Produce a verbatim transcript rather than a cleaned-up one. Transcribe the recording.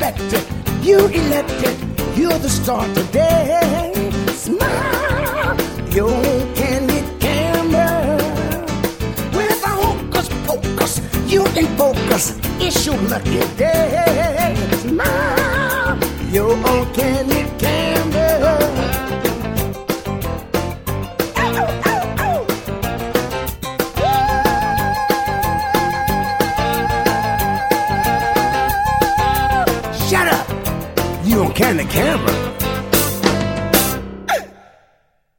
respected, you elected, you're the star today. Smile, you're Candy Camber. With a hocus pocus, you in focus, it's your lucky day. Smile, you're on Candy Camber. Shut up! You on Candy Camera.